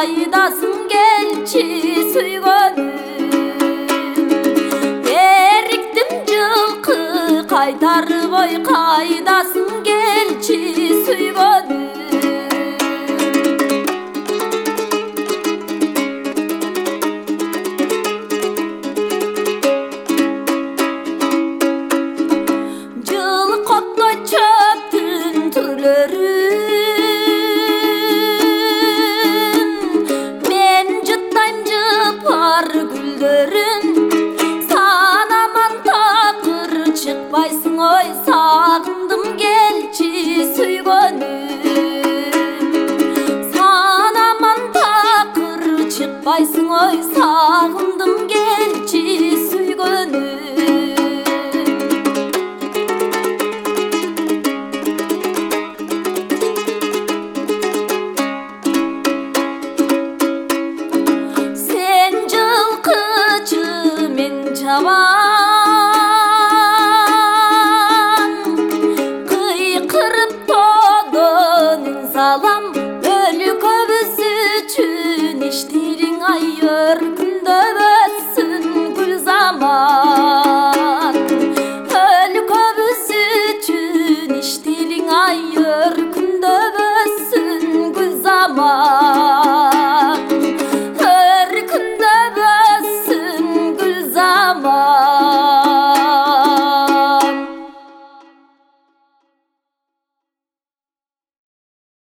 қайдасың келші сүйгөнім, эриктим жылкы кайтарбай кайдасың келші сүйгөнүм. Жылкоттой чөптүн түрлөрүн мен жыттайм жыпар гүлдөрүн, санаман такыр чыкпайсың ой сагындым келчи сүйгөнүм, санаман такыр чыкпайсың ой сагындым